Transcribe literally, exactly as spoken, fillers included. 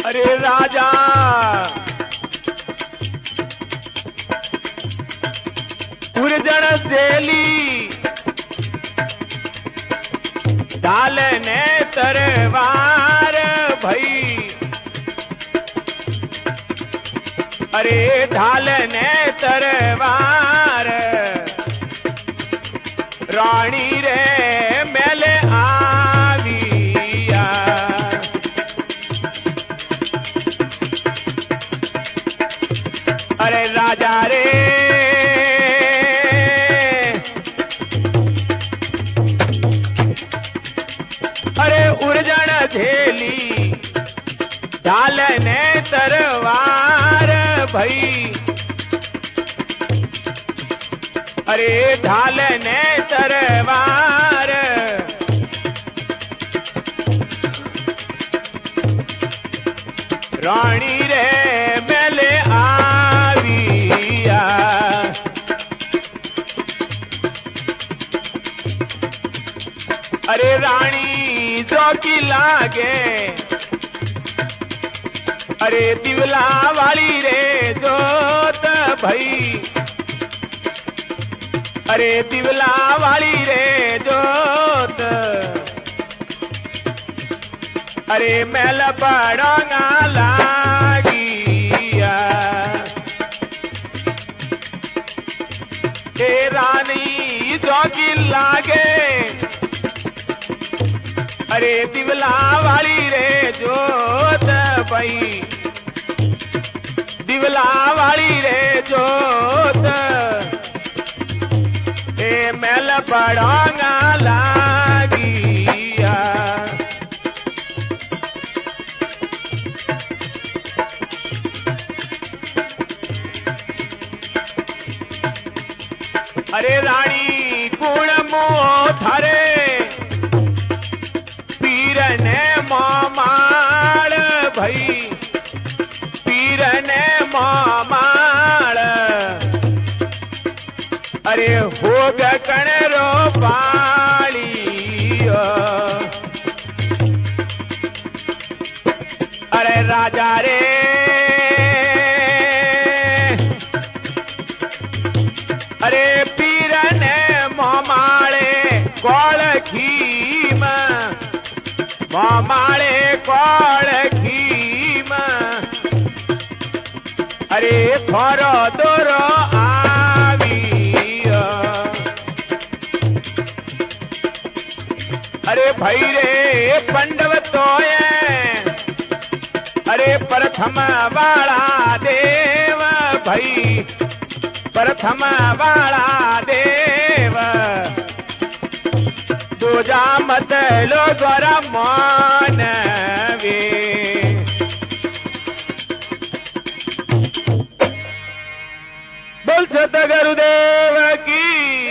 अरे राजा उर्जन सेली ढाल ने तरवार भई। अरे ढाल ने तरवार रानी रे मेले आविया। अरे राजा रे अरे उर्जन झेली ढाल ने तरवार भई। अरे ढाल ने तरवार रानी रे मेले आविया। अरे रानी जो की लागे अरे दिवला वाली रे जोत भई। अरे दिवला वाली रे जोत अरे मैल पड़ोंगा लागिया। हे रानी जोगी लागे अरे दिवला वाली रे जोत भई। दिवला वाली रे जोत ए मैल पड़ोंगा लागिया। अरे रानी गुण मोह धरे पीर ने मामाड़ भई। पीर ने मामाड़ अरे होग कणरो पालियो। अरे राजा रे अरे पीर ने मोमाड़े कोल खीम। मोमाड़े कोल खीम अरे थोरो दोरो आवियो। अरे भाई रे पंडव तोये अरे प्रथम वाला देव भाई। प्रथम वाला देव दूजा मत लो द्वारा मान वे। बोल सत गुरुदेव की।